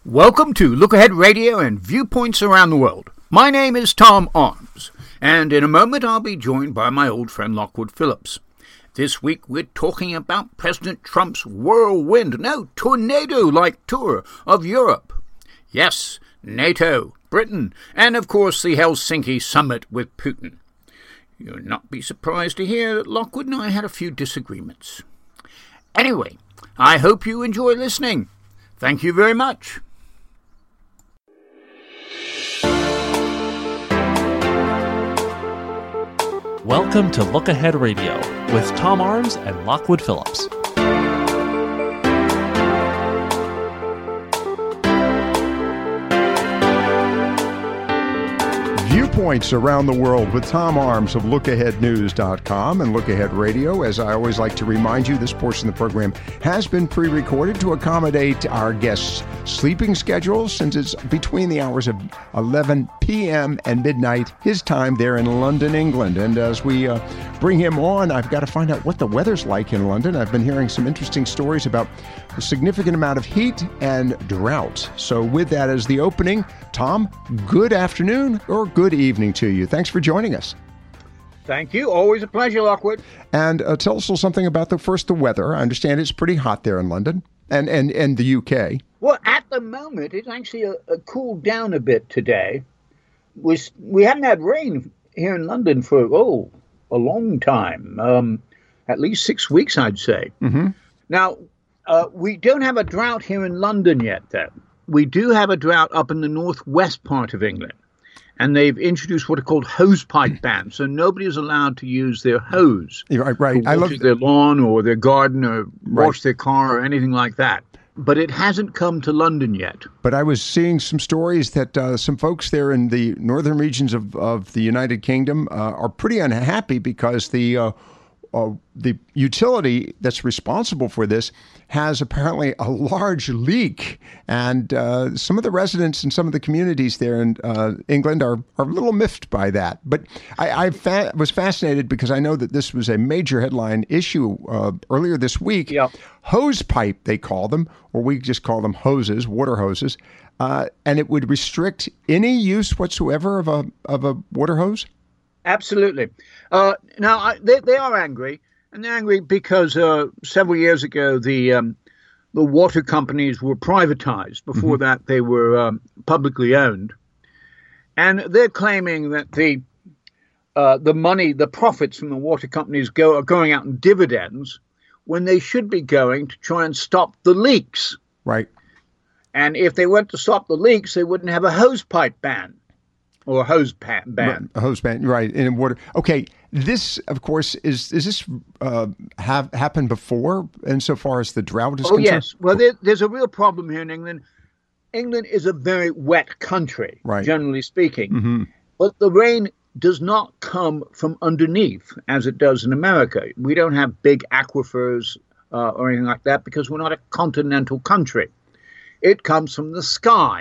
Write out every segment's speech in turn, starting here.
Welcome to Look Ahead Radio and Viewpoints Around the World. My name is Tom Arms, and in a moment I'll be joined by my old friend Lockwood Phillips. This week we're talking about President Trump's tornado-like tour of Europe. Yes, NATO, Britain, and of course the Helsinki summit with Putin. You'll not be surprised to hear that Lockwood and I had a few disagreements. Anyway, I hope you enjoy listening. Thank you very much. Welcome to Look Ahead Radio with Tom Arms and Lockwood Phillips. Viewpoints around the world with Tom Arms of LookAheadNews.com and Look Ahead Radio. As I always like to remind you, this portion of the program has been pre-recorded to accommodate our guests' sleeping schedules, since it's between the hours of 11 p.m. and midnight, his time there in London, England. And as we bring him on, I've got to find out what the weather's like in London. I've been hearing some interesting stories about a significant amount of heat and drought. So with that as the opening, Tom, good afternoon or good evening to you. Thanks for joining us. Thank you. Always a pleasure, Lockwood. And tell us a little something about the weather. I understand it's pretty hot there in London and the UK. Well, at the moment, it's actually cooled down a bit today. We hadn't had rain here in London for, a long time, at least 6 weeks, I'd say. Mm-hmm. Now, we don't have a drought here in London yet, though. We do have a drought up in the northwest part of England, and they've introduced what are called hosepipe bans. So nobody is allowed to use their hose right. to water their lawn or their garden or wash their car or anything like that. But it hasn't come to London yet. But I was seeing some stories that some folks there in the northern regions of the United Kingdom are pretty unhappy because the utility that's responsible for this has apparently a large leak, and some of the residents in some of the communities there in England are a little miffed by that. But I was fascinated because I know that this was a major headline issue earlier this week. Yep. Hose pipe, they call them, or we just call them hoses, water hoses, and it would restrict any use whatsoever of a water hose? Absolutely. Now, they are angry, and they're angry because several years ago the water companies were privatized. Before that, they were publicly owned. And they're claiming that the money, the profits from the water companies are going out in dividends when they should be going to try and stop the leaks. Right. And if they went to stop the leaks, they wouldn't have a hosepipe ban. Or a hose ban. A hose ban, right, in water. Okay, this, of course, is this have happened before insofar as the drought is concerned? Yes. Well, there's a real problem here in England. England is a very wet country, generally speaking. Mm-hmm. But the rain does not come from underneath, as it does in America. We don't have big aquifers or anything like that because we're not a continental country. It comes from the sky.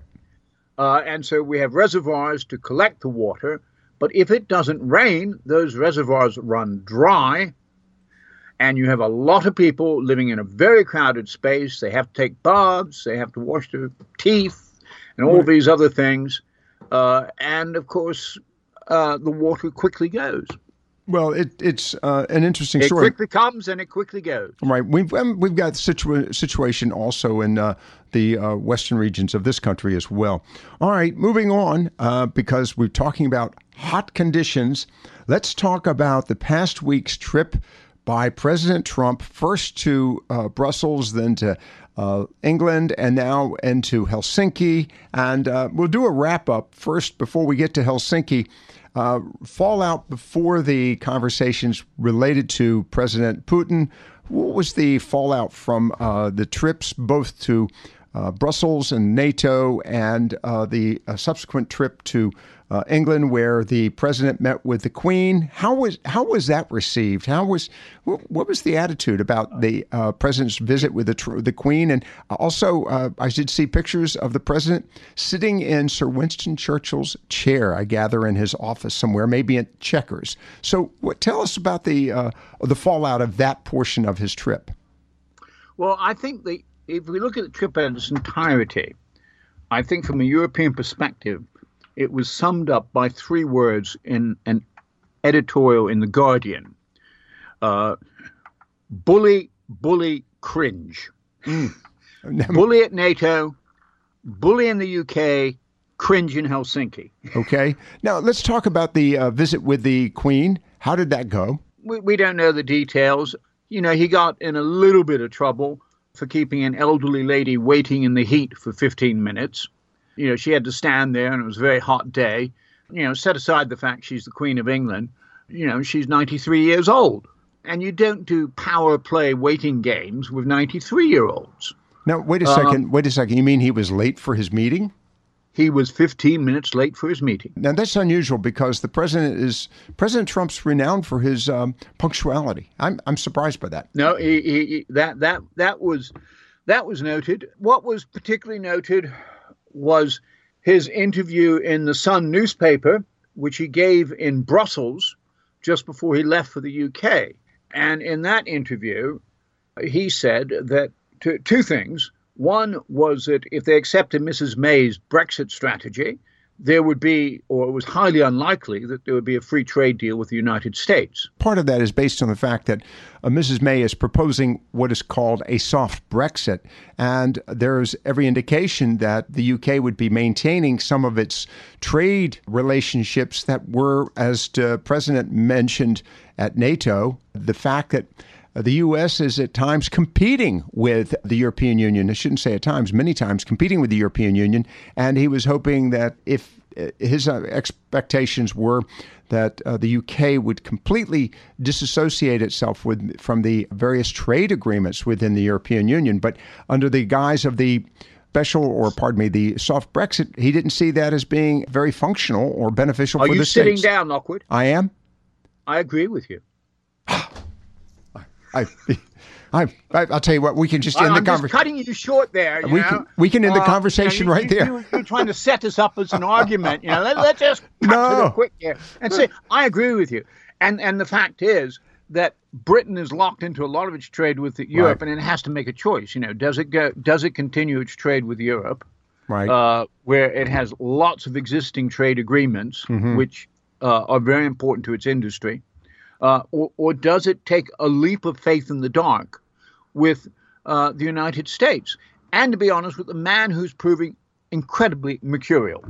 And so we have reservoirs to collect the water, but if it doesn't rain, those reservoirs run dry, and you have a lot of people living in a very crowded space. They have to take baths, they have to wash their teeth, and all these other things. And, of course, the water quickly goes. Well, it's an interesting story. It quickly comes and it quickly goes. Right. We've got situation also in the western regions of this country as well. All right, moving on, because we're talking about hot conditions. Let's talk about the past week's trip by President Trump, first to Brussels, then to England, and now into Helsinki. And we'll do a wrap-up first before we get to Helsinki. Fallout before the conversations related to President Putin. What was the fallout from the trips both to Brussels and NATO and the subsequent trip to England, where the president met with the Queen? How was that received? What was the attitude about the president's visit with the Queen? And also, I did see pictures of the president sitting in Sir Winston Churchill's chair, I gather, in his office somewhere, maybe at Chequers. So, tell us about the fallout of that portion of his trip. Well, I think if we look at the trip in its entirety, I think from a European perspective, it was summed up by 3 words in an editorial in The Guardian. Bully, bully, cringe. Bully at NATO, bully in the UK, cringe in Helsinki. Okay. Now, let's talk about the visit with the Queen. How did that go? We don't know the details. You know, he got in a little bit of trouble for keeping an elderly lady waiting in the heat for 15 minutes. You know, she had to stand there, and it was a very hot day. You know, set aside the fact she's the Queen of England, you know, she's 93 years old. And you don't do power play waiting games with 93-year-olds. Now, wait a second. You mean he was late for his meeting? He was 15 minutes late for his meeting. Now, that's unusual because President Trump's renowned for his punctuality. I'm surprised by that. No, that was noted. What was particularly noted was his interview in the Sun newspaper, which he gave in Brussels just before he left for the UK. And in that interview, he said that 2 things. One was that if they accepted Mrs. May's Brexit strategy, there would be, or it was highly unlikely, that there would be a free trade deal with the United States. Part of that is based on the fact that Mrs. May is proposing what is called a soft Brexit, and there's every indication that the UK would be maintaining some of its trade relationships that were, as the President mentioned at NATO, the fact that the U.S. is at times competing with the European Union. I shouldn't say at times, many times competing with the European Union. And he was hoping that if his expectations were that the UK would completely disassociate itself from the various trade agreements within the European Union. But under the guise of the the soft Brexit, he didn't see that as being very functional or beneficial for the states. Are you sitting down, Lockwood? I am. I agree with you. I'll tell you what, we can just end the conversation. I'm just cutting you short there. We can end the conversation right there. You're trying to set us up as an argument. Let's just cut to the quick here and say, I agree with you. And the fact is that Britain is locked into a lot of its trade with Europe, and it has to make a choice. Does it continue its trade with Europe, right? Where it has lots of existing trade agreements, which are very important to its industry. Or does it take a leap of faith in the dark with the United States? And to be honest, with a man who's proving incredibly mercurial.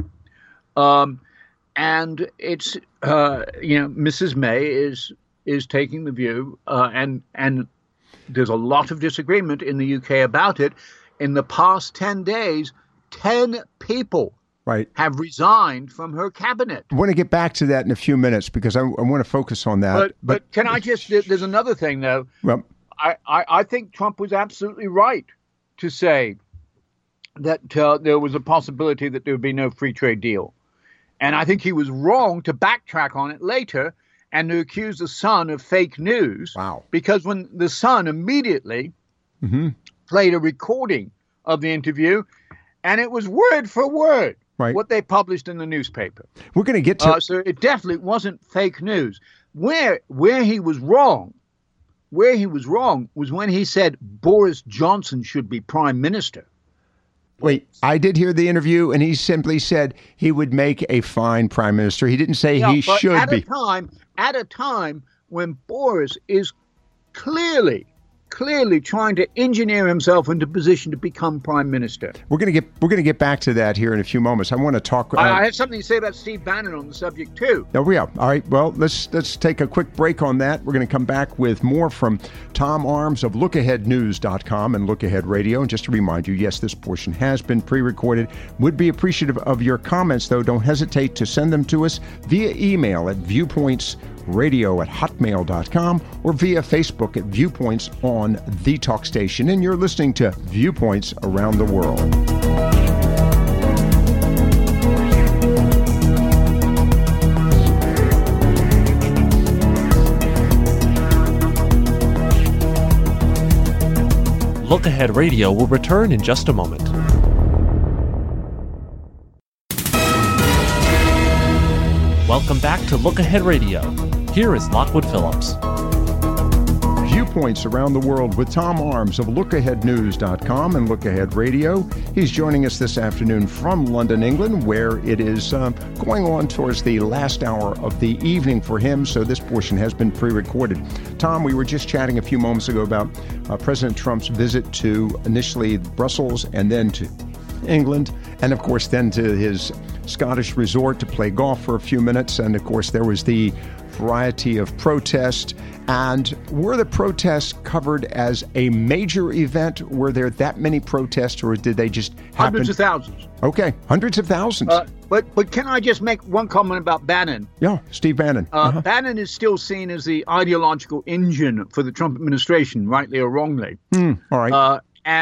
And it's, Mrs. May is taking the view, and there's a lot of disagreement in the UK about it. In the past 10 days, 10 people have resigned from her cabinet. I want to get back to that in a few minutes because I want to focus on that. But can I just, there's another thing though. Well, I think Trump was absolutely right to say that there was a possibility that there would be no free trade deal. And I think he was wrong to backtrack on it later and to accuse the Sun of fake news. Wow. Because when the Sun immediately played a recording of the interview, and it was word for word what they published in the newspaper. We're going to get to... So it definitely wasn't fake news. Where he was wrong was when he said Boris Johnson should be prime minister. Wait, I did hear the interview, and he simply said he would make a fine prime minister. He didn't say he should be. At a time when Boris is clearly trying to engineer himself into position to become prime minister. We're going to get back to that here in a few moments. I want to talk. I have something to say about Steve Bannon on the subject too. There we are. All right. Well, let's take a quick break on that. We're going to come back with more from Tom Arms of LookAheadNews.com and Look Ahead Radio. And just to remind you, yes, this portion has been pre-recorded. Would be appreciative of your comments, though. Don't hesitate to send them to us via email at viewpointsradio@hotmail.com or via Facebook at Viewpoints on the Talk Station. And you're listening to Viewpoints Around the World. Look Ahead Radio will return in just a moment. Welcome back to Look Ahead Radio. Here is Lockwood Phillips. points around the world with Tom Arms of LookAheadNews.com and Look Ahead Radio. He's joining us this afternoon from London, England, where it is going on towards the last hour of the evening for him, so this portion has been pre-recorded. Tom, we were just chatting a few moments ago about President Trump's visit to initially Brussels and then to England, and of course then to his Scottish resort to play golf for a few minutes. And of course there was the variety of protest. And were the protests covered as a major event? Were there that many protests, or did they just happen? Hundreds of thousands. Okay, hundreds of thousands. But can I just make one comment about Bannon? Yeah, Steve Bannon. Bannon is still seen as the ideological engine for the Trump administration, rightly or wrongly. All right.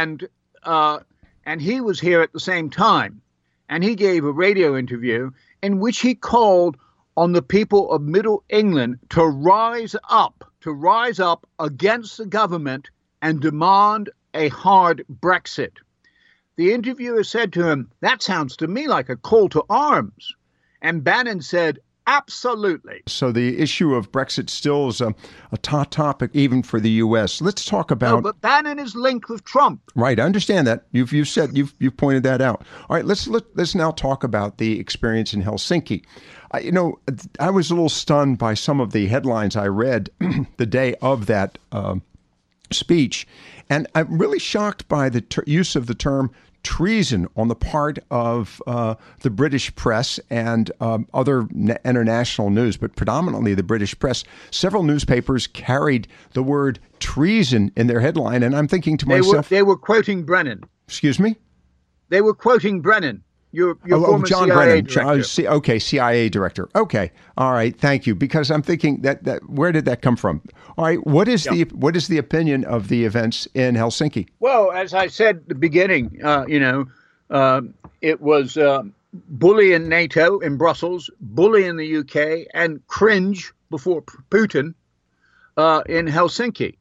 And he was here at the same time, and he gave a radio interview in which he called on the people of Middle England to rise up against the government and demand a hard Brexit. The interviewer said to him, "That sounds to me like a call to arms." And Bannon said, "Absolutely." So the issue of Brexit still is a top topic even for the U.S. Let's talk about. No, but Bannon is linked with Trump. Right, I understand that. You've pointed that out. All right, let's now talk about the experience in Helsinki. I was a little stunned by some of the headlines I read the day of that speech, and I'm really shocked by the use of the term treason on the part of the British press and other international news, but predominantly the British press. Several newspapers carried the word treason in their headline, and I'm thinking to myself... They were quoting Brennan. Excuse me? They were quoting Brennan. Your former John CIA Brennan. director. CIA director. Okay, all right, thank you. Because I'm thinking that where did that come from? All right, what is the opinion of the events in Helsinki? Well, as I said at the beginning, it was bully in NATO in Brussels, bully in the UK, and cringe before Putin in Helsinki.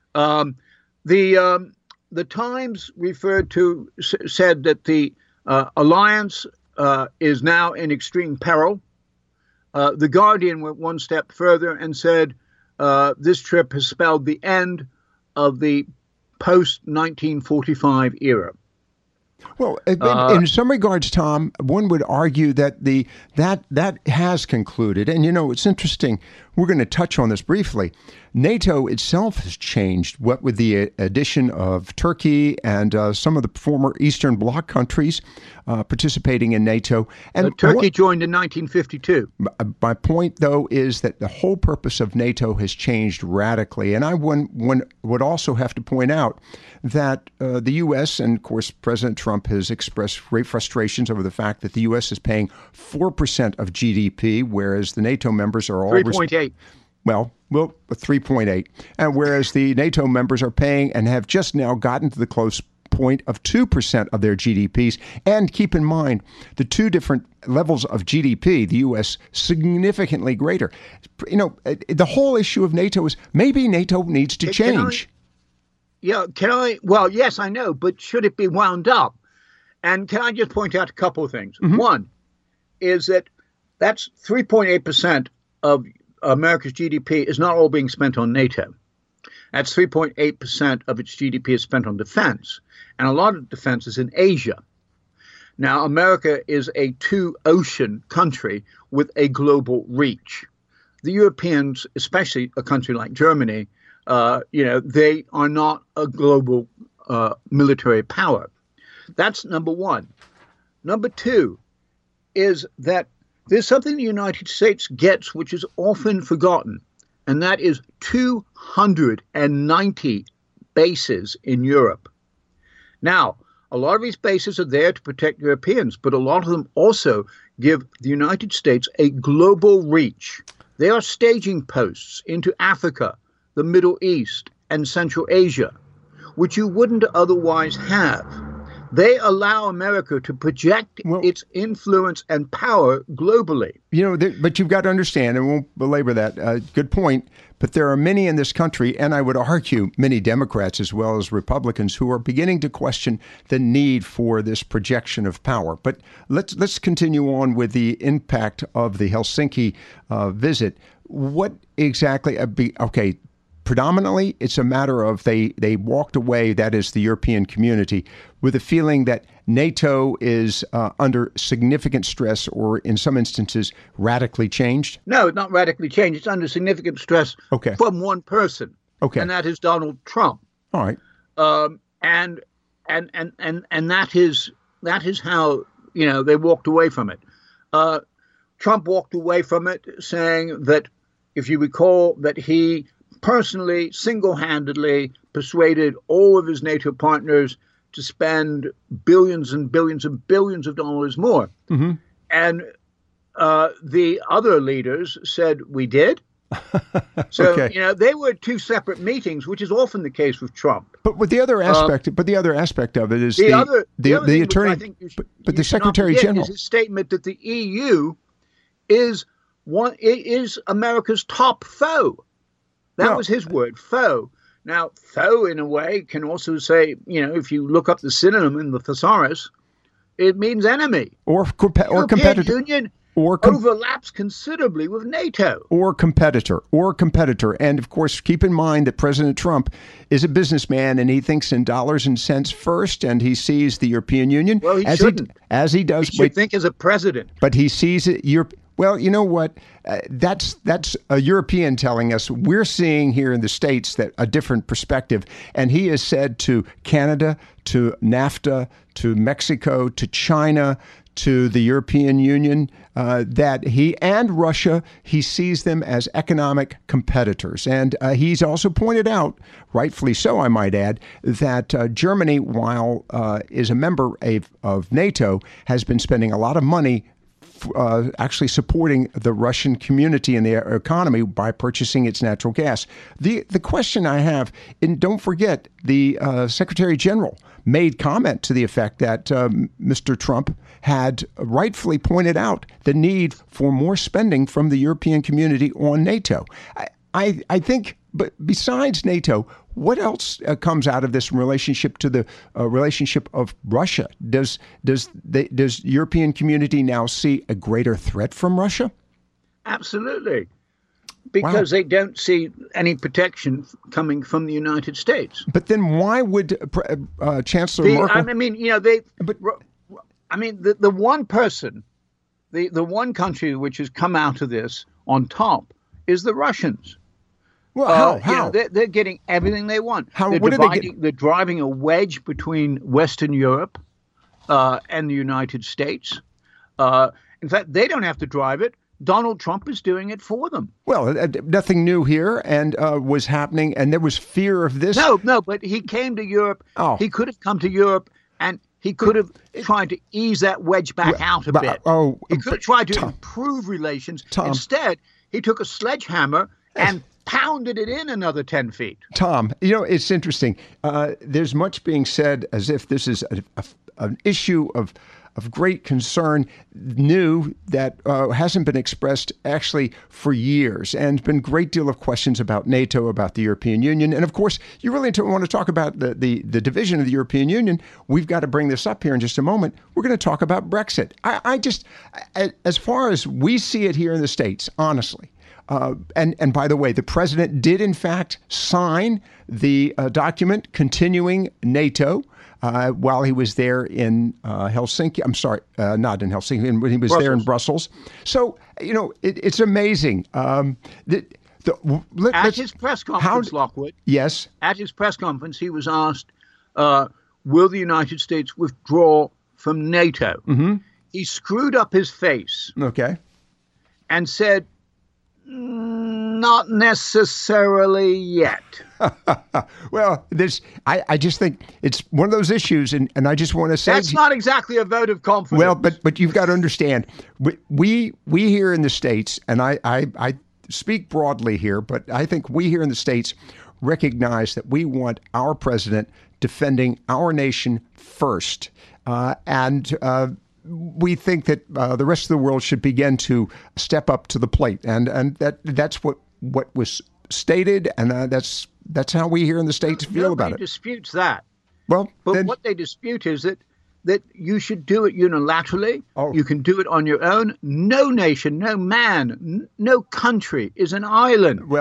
The Times said that the alliance is now in extreme peril. The Guardian went one step further and said this trip has spelled the end of the post-1945 era. Well, in some regards, Tom, one would argue that that has concluded. And, it's interesting. We're going to touch on this briefly. NATO itself has changed, what with the addition of Turkey and some of the former Eastern Bloc countries participating in NATO. And Turkey joined in 1952. My point, though, is that the whole purpose of NATO has changed radically. And I would also have to point out that the U.S. and, of course, President Trump has expressed great frustrations over the fact that the U.S. is paying 4% of GDP, whereas the NATO members are all 3.8. Well, 3.8. And whereas the NATO members are paying and have just now gotten to the close point of 2% of their GDPs. And keep in mind, the two different levels of GDP, the U.S. significantly greater. The whole issue of NATO is maybe NATO needs to change. Well, yes, I know, but should it be wound up? And can I just point out a couple of things? Mm-hmm. One is that's 3.8% of America's GDP is not all being spent on NATO. That's 3.8% of its GDP is spent on defense. And a lot of defense is in Asia. Now, America is a two-ocean country with a global reach. The Europeans, especially a country like Germany, they are not a global military power. That's number one. Number two is that there's something the United States gets which is often forgotten, and that is 290 bases in Europe. Now, a lot of these bases are there to protect Europeans, but a lot of them also give the United States a global reach. They are staging posts into Africa, the Middle East, and Central Asia, which you wouldn't otherwise have. They allow America to project its influence and power globally. But you've got to understand, and we'll belabor that, good point, but there are many in this country, and I would argue many Democrats as well as Republicans, who are beginning to question the need for this projection of power. But let's continue on with the impact of the Helsinki visit. What exactly, predominantly it's a matter of they walked away, that is the European community, with a feeling that NATO is under significant stress or in some instances radically changed? No, it's not radically changed. It's under significant stress from one person. Okay. And that is Donald Trump. All right. And that is how, they walked away from it. Trump walked away from it saying that, if you recall, that he personally, single-handedly persuaded all of his NATO partners to spend billions and billions and billions of dollars more. Mm-hmm. And the other leaders said, we did. So, they were two separate meetings, which is often the case with Trump. But the other aspect, of it is the attorney, but the Secretary General. Is his statement that the EU is America's top foe. That was his word, foe. Now, foe, in a way, can also say, if you look up the synonym in the thesaurus, it means enemy. Or competitor. Union overlaps considerably with NATO. Or competitor. And, of course, keep in mind that President Trump is a businessman and he thinks in dollars and cents first, and he sees the European Union. Well, he shouldn't. As he does. He should think as a president. But he sees it. Well, you know what? That's a European telling us. We're seeing here in the States that a different perspective. And he has said to Canada, to NAFTA, to Mexico, to China, to the European Union, that he and Russia, he sees them as economic competitors. And he's also pointed out, rightfully so, I might add, that Germany, while is a member of NATO, has been spending a lot of money actually supporting the Russian community and the economy by purchasing its natural gas. The question I have, and don't forget, the Secretary General made comment to the effect that Mr. Trump had rightfully pointed out the need for more spending from the European community on NATO. I think, but besides NATO, what else comes out of this relationship to the relationship of Russia? Does European community now see a greater threat from Russia? Absolutely, because they don't see any protection coming from the United States. But then why would Chancellor Merkel? The one person, the one country which has come out of this on top is the Russians. Well, how? They're getting everything they want. They're driving a wedge between Western Europe and the United States. In fact, they don't have to drive it. Donald Trump is doing it for them. Well, nothing new here and was happening, and there was fear of this. No, but he came to Europe. Oh. He could have come to Europe, and he could have tried to ease that wedge back out a bit. He could have tried to improve relations. Instead, he took a sledgehammer and pounded it in another 10 feet. Tom, it's interesting. There's much being said as if this is an issue of great concern, new, that hasn't been expressed actually for years, and been a great deal of questions about NATO, about the European Union. And of course, you really want to talk about the division of the European Union. We've got to bring this up here in just a moment. We're going to talk about Brexit. I just, as far as we see it here in the States, honestly, and by the way, the president did in fact sign the document continuing NATO while he was there in Helsinki. I'm sorry, not in Helsinki, when he was there in Brussels. So, it's amazing. At his press conference, Lockwood. Yes. At his press conference, he was asked, will the United States withdraw from NATO? Mm-hmm. He screwed up his face. Okay. And said, not necessarily yet. Well, I just think it's one of those issues, and I just want to say that's not exactly a vote of confidence. Well, but you've got to understand, we here in the States, and I speak broadly here, but I think we here in the States recognize that we want our president defending our nation first, and we think that the rest of the world should begin to step up to the plate, and that's what was stated, and that's how we here in the States feel about it. Nobody disputes that. Well, but what they dispute is that you should do it unilaterally. Oh. You can do it on your own. No nation, no man, no country is an island. Well,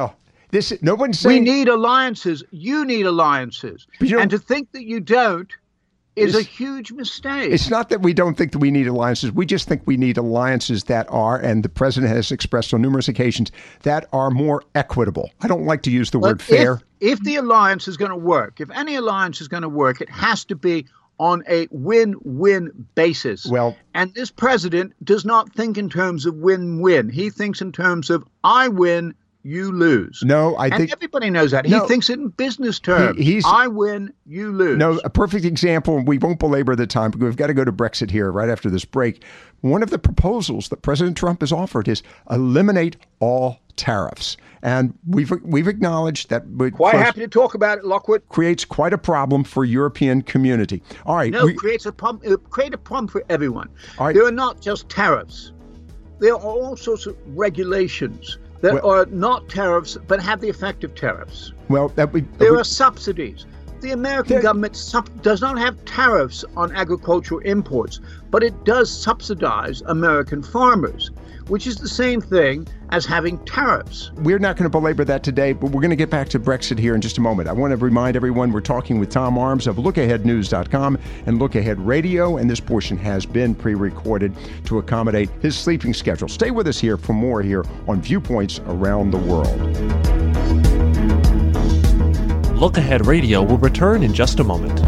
No one's saying... We need alliances. You need alliances. And to think that you don't is a huge mistake. It's not that we don't think that we need alliances. We just think we need alliances that are, and the president has expressed on numerous occasions, that are more equitable. I don't like to use the word fair. If the alliance is going to work, if any alliance is going to work, it has to be on a win-win basis. Well, and this president does not think in terms of win-win. He thinks in terms of I win, you lose. No, I think everybody knows that. He thinks it in business terms. I win, you lose. No, a perfect example, and we won't belabor the time because we've got to go to Brexit here right after this break. One of the proposals that President Trump has offered is eliminate all tariffs. And we've acknowledged that. Quite happy to talk about it, Lockwood. Creates quite a problem for European community. All right. No, create a problem for everyone. All right. There are not just tariffs. There are all sorts of regulations that are not tariffs but have the effect of tariffs. There are subsidies. The American government does not have tariffs on agricultural imports, but it does subsidize American farmers, which is the same thing as having tariffs. We're not going to belabor that today, but we're going to get back to Brexit here in just a moment. I want to remind everyone we're talking with Tom Arms of LookAheadNews.com and Look Ahead Radio, and this portion has been pre-recorded to accommodate his sleeping schedule. Stay with us here for more here on Viewpoints Around the World. Look Ahead Radio will return in just a moment.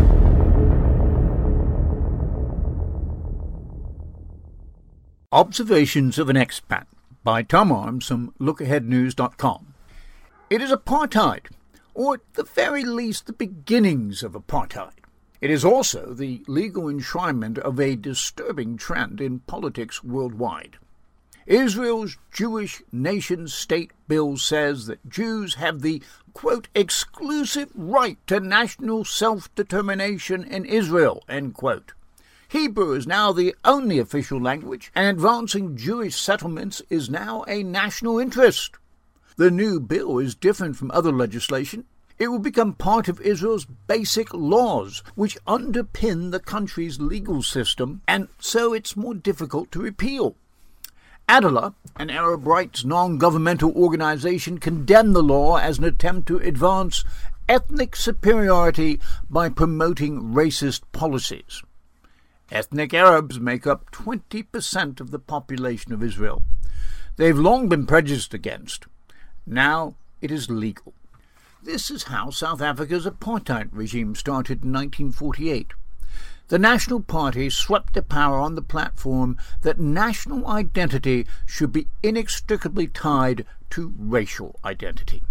Observations of an Expat by Tom Arms from LookAheadNews.com. It is apartheid, or at the very least the beginnings of apartheid. It is also the legal enshrinement of a disturbing trend in politics worldwide. Israel's Jewish nation-state bill says that Jews have the, quote, exclusive right to national self-determination in Israel, end quote. Hebrew is now the only official language, and advancing Jewish settlements is now a national interest. The new bill is different from other legislation. It will become part of Israel's basic laws, which underpin the country's legal system, and so it's more difficult to repeal. Adalah, an Arab rights non-governmental organization, condemned the law as an attempt to advance ethnic superiority by promoting racist policies. Ethnic Arabs make up 20% of the population of Israel. They've long been prejudiced against. Now it is legal. This is how South Africa's apartheid regime started in 1948. The National Party swept to power on the platform that national identity should be inextricably tied to racial identity.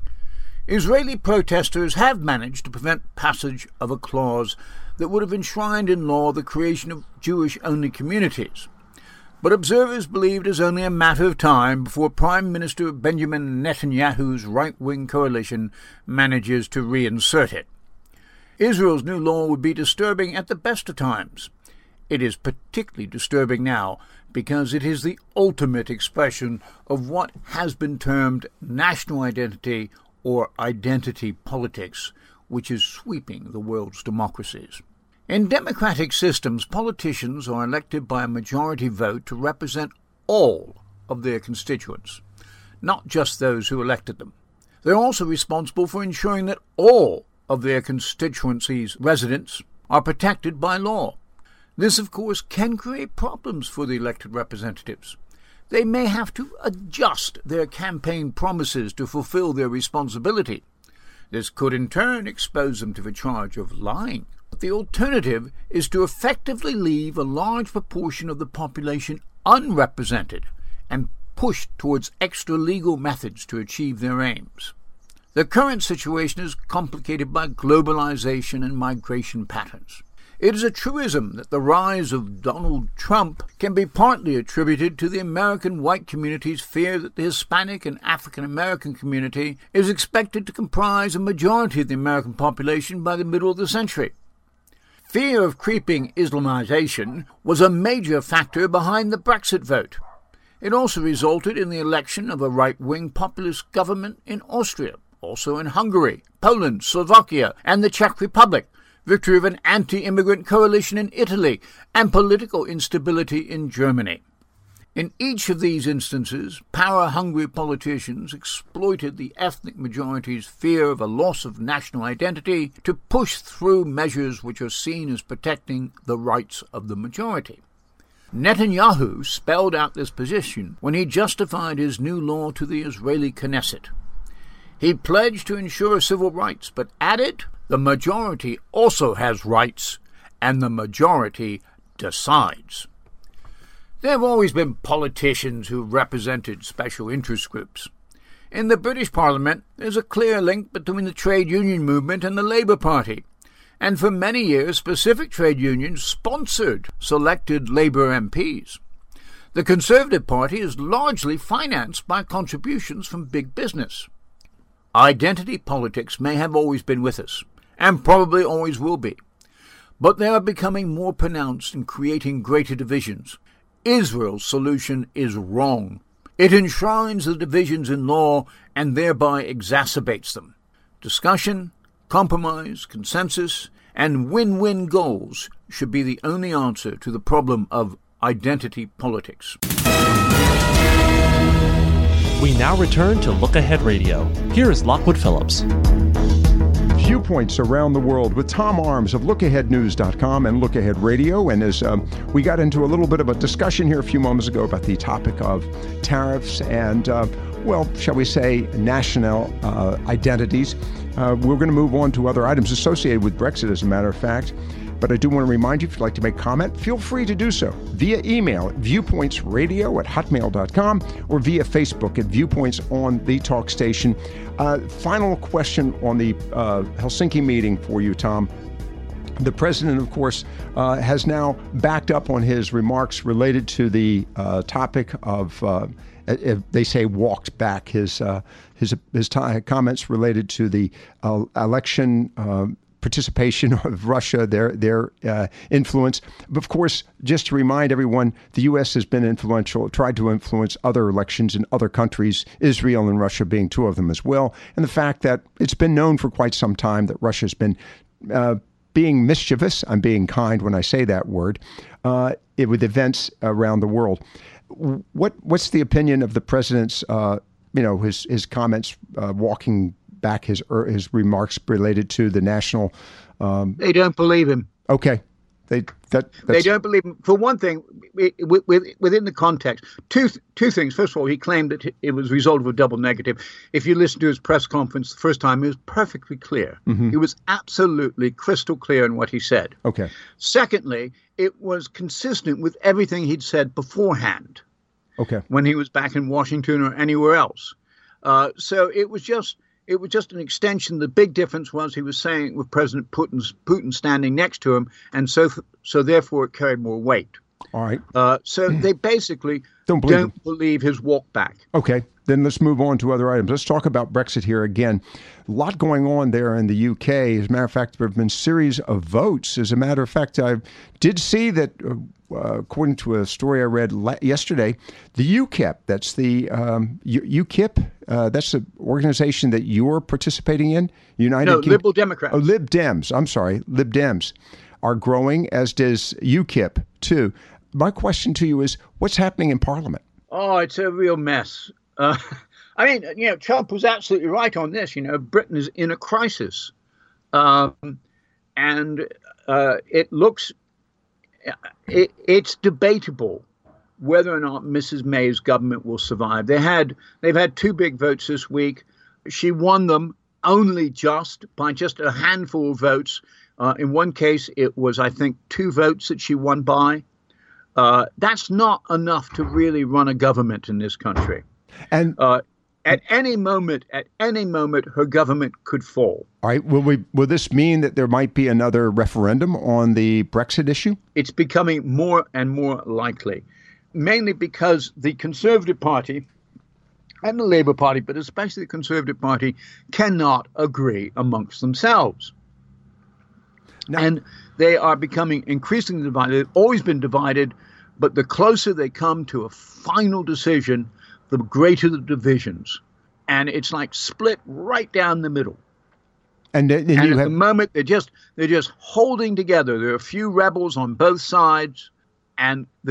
Israeli protesters have managed to prevent passage of a clause that would have enshrined in law the creation of Jewish-only communities. But observers believe it is only a matter of time before Prime Minister Benjamin Netanyahu's right-wing coalition manages to reinsert it. Israel's new law would be disturbing at the best of times. It is particularly disturbing now because it is the ultimate expression of what has been termed national identity or identity politics, which is sweeping the world's democracies. In democratic systems, politicians are elected by a majority vote to represent all of their constituents, not just those who elected them. They're also responsible for ensuring that all of their constituencies' residents are protected by law. This, of course, can create problems for the elected representatives. They may have to adjust their campaign promises to fulfill their responsibility. This could in turn expose them to the charge of lying. But the alternative is to effectively leave a large proportion of the population unrepresented and push towards extra-legal methods to achieve their aims. The current situation is complicated by globalization and migration patterns. It is a truism that the rise of Donald Trump can be partly attributed to the American white community's fear that the Hispanic and African American community is expected to comprise a majority of the American population by the middle of the century. Fear of creeping Islamization was a major factor behind the Brexit vote. It also resulted in the election of a right-wing populist government in Austria, also in Hungary, Poland, Slovakia, and the Czech Republic, victory of an anti-immigrant coalition in Italy, and political instability in Germany. In each of these instances, power-hungry politicians exploited the ethnic majority's fear of a loss of national identity to push through measures which are seen as protecting the rights of the majority. Netanyahu spelled out this position when he justified his new law to the Israeli Knesset. He pledged to ensure civil rights, but added, the majority also has rights, and the majority decides. There have always been politicians who represented special interest groups. In the British Parliament, there's a clear link between the trade union movement and the Labour Party, and for many years specific trade unions sponsored selected Labour MPs. The Conservative Party is largely financed by contributions from big business. Identity politics may have always been with us, and probably always will be, but they are becoming more pronounced and creating greater divisions. Israel's solution is wrong. It enshrines the divisions in law and thereby exacerbates them. Discussion, compromise, consensus, and win-win goals should be the only answer to the problem of identity politics. We now return to Look Ahead Radio. Here is Lockwood Phillips. Viewpoints around the world with Tom Arms of LookAheadNews.com and Look Ahead Radio. And as we got into a little bit of a discussion here a few moments ago about the topic of tariffs and, shall we say, national identities, we're going to move on to other items associated with Brexit, as a matter of fact. But I do want to remind you, if you'd like to make comment, feel free to do so via email at viewpointsradio@hotmail.com or via Facebook at Viewpoints on the Talk Station. Final question on the Helsinki meeting for you, Tom. The president, of course, has now backed up on his remarks related to the topic of, they say, walked back his comments related to the election participation of Russia, their influence. But of course, just to remind everyone, the U.S. has been influential, tried to influence other elections in other countries, Israel and Russia being two of them as well. And the fact that it's been known for quite some time that Russia's been being mischievous, I'm being kind when I say that word, with events around the world. What's the opinion of the president's, his comments walking back his remarks related to the national? They don't believe him. Okay. They don't believe him. For one thing, within the context, two things. First of all, he claimed that it was a result of a double negative. If you listen to his press conference the first time, it was perfectly clear. Mm-hmm. He was absolutely crystal clear in what he said. Okay. Secondly, it was consistent with everything he'd said beforehand. Okay. When he was back in Washington or anywhere else. So it was just an extension. The big difference was he was saying with President Putin standing next to him, and so therefore it carried more weight. All right. So they basically don't believe his walk back. Okay. Then let's move on to other items. Let's talk about Brexit here again. A lot going on there in the UK. As a matter of fact, there have been a series of votes. As a matter of fact, I did see that, according to a story I read yesterday, the UKIP, that's the UKIP, that's the organization that you're participating in, Liberal Democrats. Oh, Lib Dems. I'm sorry, Lib Dems are growing, as does UKIP too. My question to you is, what's happening in Parliament? Oh, it's a real mess. Trump was absolutely right on this. Britain is in a crisis. And it looks, it's debatable whether or not Mrs. May's government will survive. They've had two big votes this week. She won them only by just a handful of votes. In one case, it was, I think, 2 votes that she won by. That's not enough to really run a government in this country. And at any moment, her government could fall. All right. Will this mean that there might be another referendum on the Brexit issue? It's becoming more and more likely, mainly because the Conservative Party and the Labour Party, but especially the Conservative Party, cannot agree amongst themselves. No. And they are becoming increasingly divided. They've always been divided, but the closer they come to a final decision, the greater the divisions. And it's like split right down the middle. And at the moment, they're just holding together. There are a few rebels on both sides, and they're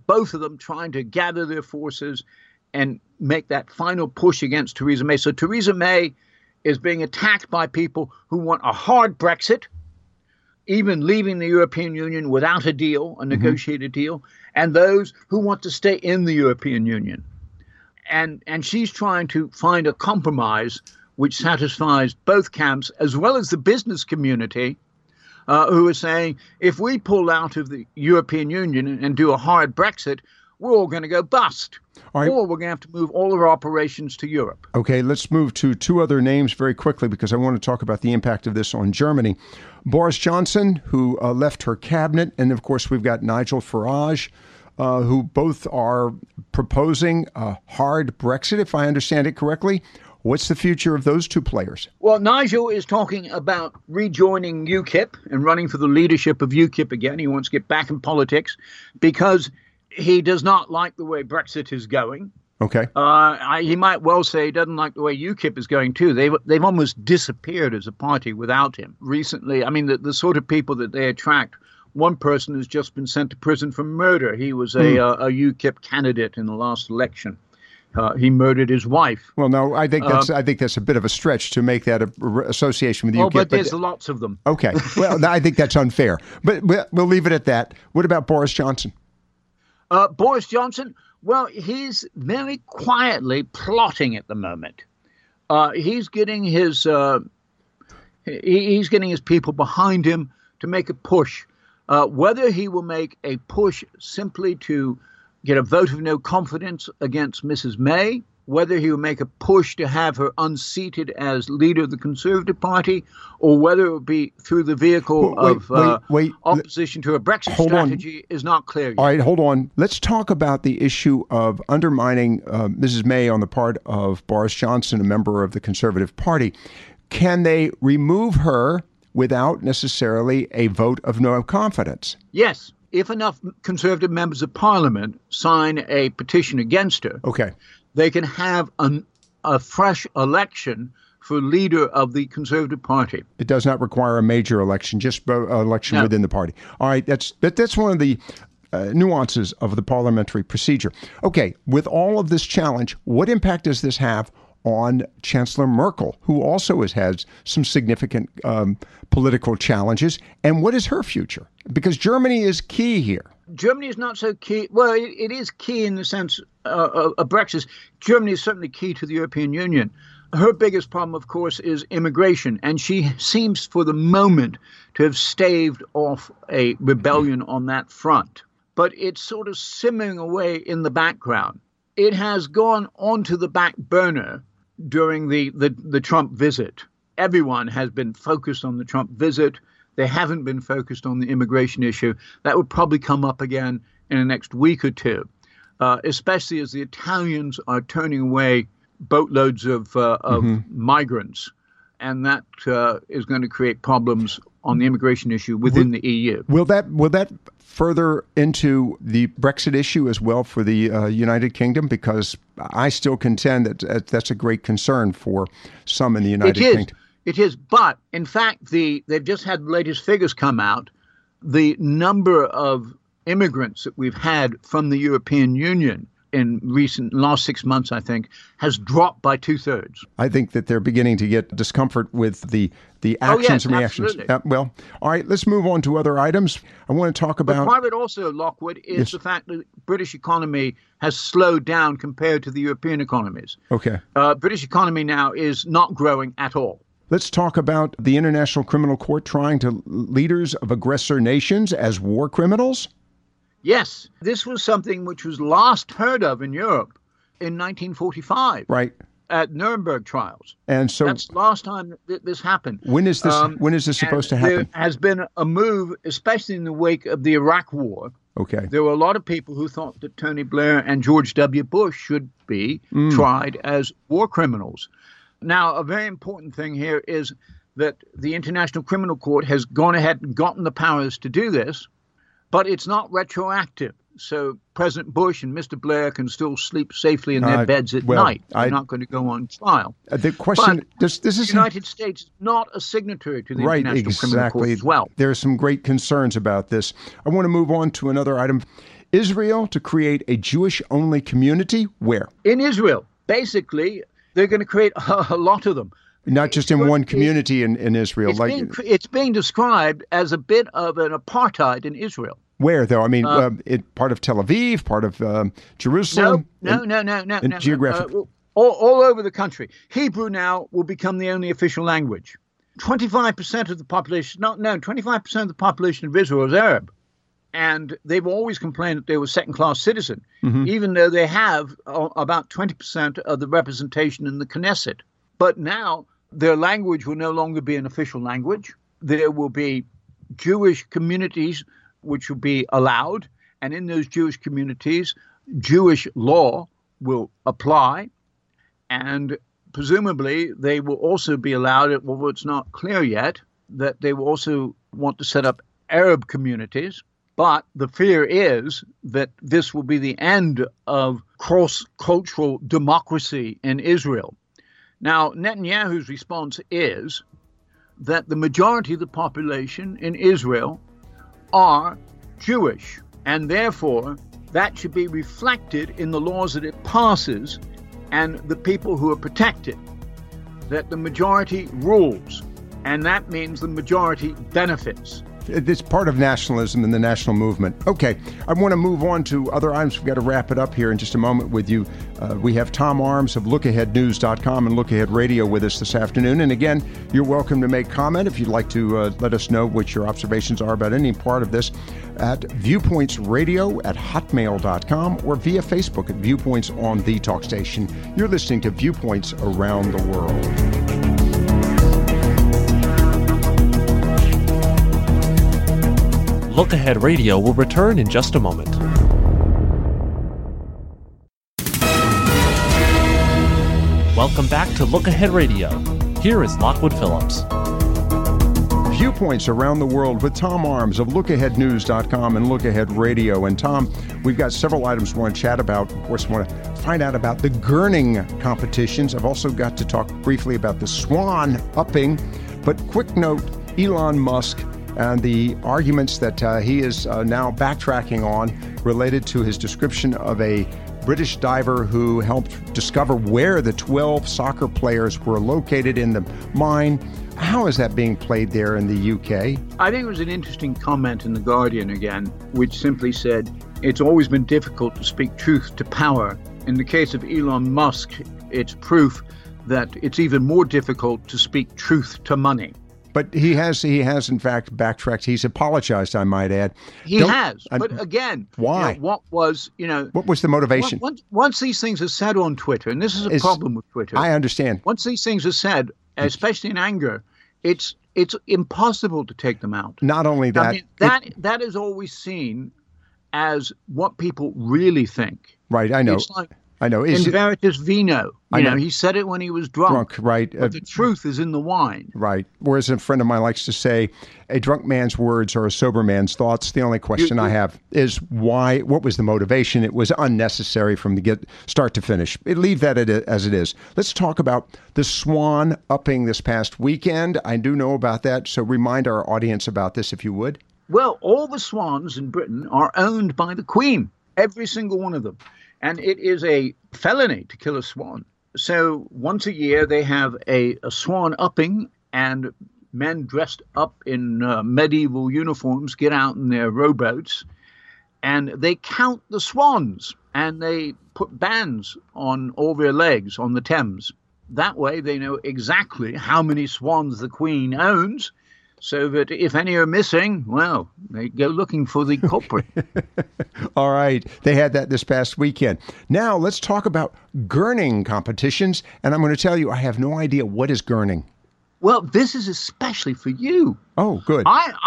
both of them trying to gather their forces and make that final push against Theresa May. So Theresa May is being attacked by people who want a hard Brexit, even leaving the European Union without a deal, a negotiated deal, and those who want to stay in the European Union. And she's trying to find a compromise which satisfies both camps, as well as the business community, who are saying, if we pull out of the European Union and do a hard Brexit, we're all going to go bust. Or we're going to have to move all of our operations to Europe. Okay, let's move to two other names very quickly because I want to talk about the impact of this on Germany. Boris Johnson, who left her cabinet, and of course we've got Nigel Farage, who both are proposing a hard Brexit, if I understand it correctly. What's the future of those two players? Well, Nigel is talking about rejoining UKIP and running for the leadership of UKIP again. He wants to get back in politics because he does not like the way Brexit is going. Okay. He might well say he doesn't like the way UKIP is going, too. They've almost disappeared as a party without him. Recently, I mean, the sort of people that they attract, one person has just been sent to prison for murder. He was a UKIP candidate in the last election. He murdered his wife. Well, no, I think that's a bit of a stretch to make that association with UKIP. Oh, but there's lots of them. Okay. Well, I think that's unfair. But we'll leave it at that. What about Boris Johnson? Boris Johnson, well, he's very quietly plotting at the moment. He's getting his people behind him to make a push. Whether he will make a push simply to get a vote of no confidence against Mrs. May, whether he will make a push to have her unseated as leader of the Conservative Party, or whether it will be through the vehicle of opposition to a Brexit strategy is not clear yet. All right, hold on. Let's talk about the issue of undermining Mrs. May on the part of Boris Johnson, a member of the Conservative Party. Can they remove her without necessarily a vote of no confidence? Yes. If enough Conservative members of Parliament sign a petition against her, they can have a fresh election for leader of the Conservative Party. It does not require a major election, just an election within the party. All right, that's one of the nuances of the parliamentary procedure. Okay, with all of this challenge, what impact does this have on Chancellor Merkel, who also has had some significant political challenges? And what is her future? Because Germany is key here. Germany is not so key. Well, it is key in the sense of Brexit. Germany is certainly key to the European Union. Her biggest problem, of course, is immigration. And she seems for the moment to have staved off a rebellion on that front. But it's sort of simmering away in the background. It has gone onto the back burner during the Trump visit. Everyone has been focused on the Trump visit. They haven't been focused on the immigration issue. That would probably come up again in the next week or two, especially as the Italians are turning away boatloads of migrants. And that is going to create problems on the immigration issue within the EU. Will that further into the Brexit issue as well for the United Kingdom? Because I still contend that that's a great concern for some in the United Kingdom. It is. But in fact, they've just had the latest figures come out. The number of immigrants that we've had from the European Union in last 6 months, I think, has dropped by 2/3. I think that they're beginning to get discomfort with the actions and reactions. Well, all right, let's move on to other items. I want to talk about... But part of it also, Lockwood, is the fact that the British economy has slowed down compared to the European economies. Okay. British economy now is not growing at all. Let's talk about the International Criminal Court trying to leaders of aggressor nations as war criminals. Yes, this was something which was last heard of in Europe in 1945. Right. At Nuremberg trials. And so that's the last time that this happened. When is this supposed to happen? There has been a move, especially in the wake of the Iraq War. Okay. There were a lot of people who thought that Tony Blair and George W. Bush should be tried as war criminals. Now, a very important thing here is that the International Criminal Court has gone ahead and gotten the powers to do this, but it's not retroactive. so President Bush and Mr. Blair can still sleep safely in their beds at night. They're not going to go on trial. The question, the United States is not a signatory to the International Criminal Court as well. There are some great concerns about this. I want to move on to another item. Israel to create a Jewish-only community. Where? In Israel. Basically, they're going to create a lot of them. Not just in one community in Israel. It's being described as a bit of an apartheid in Israel. Where, though? I mean, part of Tel Aviv, part of Jerusalem? No. Geographic. All over the country. Hebrew now will become the only official language. 25% of the population, 25% of the population of Israel is Arab. And they've always complained that they were second-class citizen, even though they have about 20% of the representation in the Knesset. But now their language will no longer be an official language. There will be Jewish communities which will be allowed. And in those Jewish communities, Jewish law will apply. And presumably they will also be allowed, well, it's not clear yet, that they will also want to set up Arab communities. But the fear is that this will be the end of cross-cultural democracy in Israel. Now, Netanyahu's response is that the majority of the population in Israel are Jewish, and therefore that should be reflected in the laws that it passes and the people who are protected, that the majority rules, and that means the majority benefits. It's part of nationalism and the national movement. Okay, I want to move on to other items. We've got to wrap it up here in just a moment with you. We have Tom Arms of LookAheadNews.com and Look Ahead Radio with us this afternoon. And again, you're welcome to make comment if you'd like to let us know what your observations are about any part of this at viewpointsradio@hotmail.com or via Facebook at Viewpoints on the Talk Station. You're listening to Viewpoints Around the World. Look Ahead Radio will return in just a moment. Welcome back to Look Ahead Radio. Here is Lockwood Phillips. Viewpoints Around the World with Tom Arms of LookAheadNews.com and Look Ahead Radio. And Tom, we've got several items we want to chat about. Of course, we want to find out about the gurning competitions. I've also got to talk briefly about the swan upping. But quick note, Elon Musk and the arguments that he is now backtracking on related to his description of a British diver who helped discover where the 12 soccer players were located in the mine. How is that being played there in the UK? I think it was an interesting comment in The Guardian again, which simply said, it's always been difficult to speak truth to power. In the case of Elon Musk, it's proof that it's even more difficult to speak truth to money. But he has in fact backtracked. He's apologized, I might add. But again, why? What was the motivation? Once these things are said on Twitter, and this is a problem with Twitter. I understand. Once these things are said, especially in anger, it's impossible to take them out. Not only that, I mean, that is always seen as what people really think. Right, I know. It's like, I know. In veritas vino. You know, he said it when he was drunk. Right. But the truth is in the wine. Right. Whereas a friend of mine likes to say, a drunk man's words are a sober man's thoughts. The only question I have is why? What was the motivation? It was unnecessary from the start to finish. Leave that as it is. Let's talk about the swan upping this past weekend. I do know about that, so remind our audience about this if you would. Well, all the swans in Britain are owned by the Queen. Every single one of them. And it is a felony to kill a swan. So once a year, they have a swan upping, and men dressed up in medieval uniforms get out in their rowboats, and they count the swans, and they put bands on all their legs on the Thames. That way, they know exactly how many swans the Queen owns, so that if any are missing, well, they go looking for the culprit. All right. They had that this past weekend. Now, let's talk about gurning competitions. And I'm going to tell you, I have no idea what is gurning. Well, this is especially for you. Oh, good.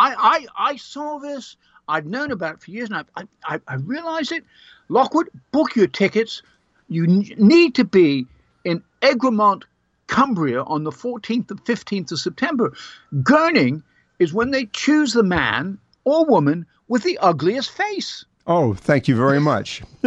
I saw this. I've known about it for years, and I realized it. Lockwood, book your tickets. You need to be in Egremont, Cumbria on the 14th and 15th of September. Gurning is when they choose the man or woman with the ugliest face. Oh, thank you very much. No,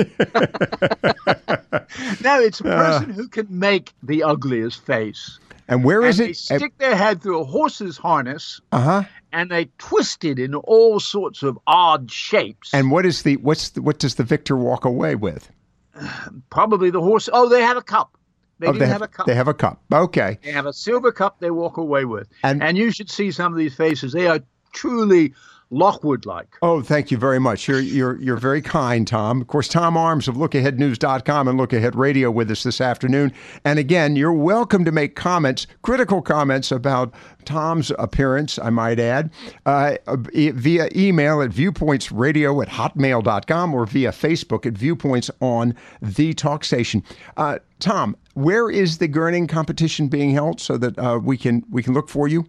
it's a person who can make the ugliest face. And where is They it? stick their head through a horse's harness, Uh-huh. and they twist it in all sorts of odd shapes. And what does the victor walk away with? Probably the horse. Oh, they have a cup. They have a cup. They have a cup. Okay. They have a silver cup they walk away with. And you should see some of these faces. They are truly Lockwood-like. Oh, thank you very much. You're very kind, Tom. Of course, Tom Arms of LookAheadNews.com and Look Ahead Radio with us this afternoon. And again, you're welcome to make comments, critical comments about Tom's appearance, I might add, via email at viewpointsradio@hotmail.com or via Facebook at Viewpoints on the Talk Station. Tom, where is the gurning competition being held so that we can look for you?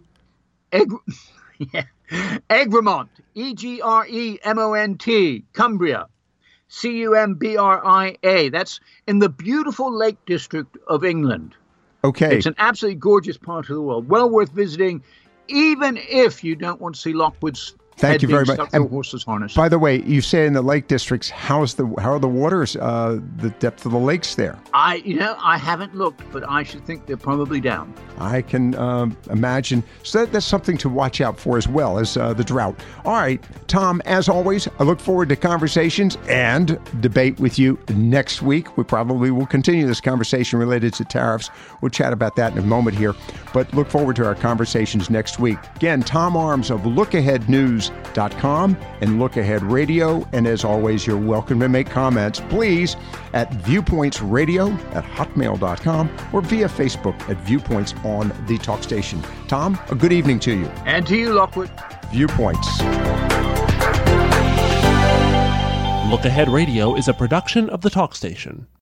Egremont, Egremont, Cumbria, Cumbria. That's in the beautiful Lake District of England. Okay. It's an absolutely gorgeous part of the world. Well worth visiting, even if you don't want to see Lockwood's Thank you very much. Stuck to a horse's harness. By the way, you say in the lake districts, how are the waters, the depth of the lakes there? I haven't looked, but I should think they're probably down. I can imagine. So that's something to watch out for as well as the drought. All right, Tom, as always, I look forward to conversations and debate with you next week. We probably will continue this conversation related to tariffs. We'll chat about that in a moment here, but look forward to our conversations next week. Again, Tom Arms of LookAheadNews.com and Look Ahead Radio. And as always, you're welcome to make comments, please, at viewpointsradio@hotmail.com or via Facebook at Viewpoints on the Talk Station. Tom, a good evening to you. And to you, Lockwood. Viewpoints. Look Ahead Radio is a production of the Talk Station.